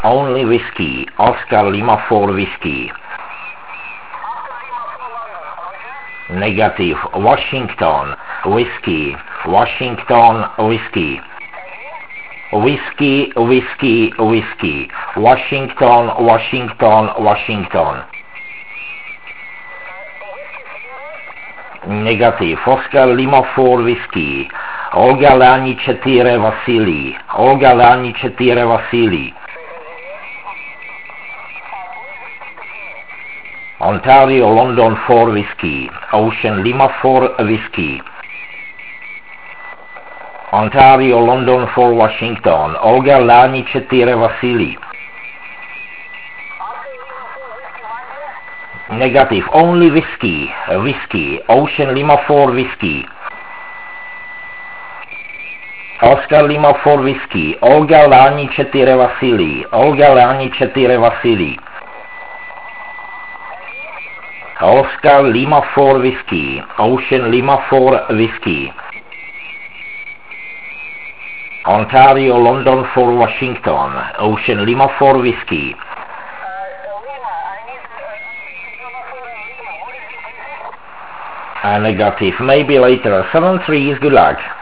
Only whiskey. Oscar Lima 4 whiskey. Negative. Washington. Whiskey. Washington. Whiskey. Whiskey, whiskey, whiskey. Washington, Washington, Washington. Negativ. Oscar Lima 4 whiskey. Olga Lani 4 Vasily. Olga Lani 4 Vasily. Ontario London 4 whiskey. Ocean Lima 4 whiskey. Ontario London 4 Washington. Olga Lani 4 Vasily. Negative. Only whiskey. Whiskey. Ocean Lima 4 whiskey. Oscar Lima 4 whiskey. Olga Lani 4 Vasily. Olga Lani 4 Vasily. Oscar Lima 4 whiskey. Ocean Lima 4 whiskey. Ontario London 4 Washington. Ocean Lima 4 whiskey. Negative. Maybe later. 7-3 is good luck.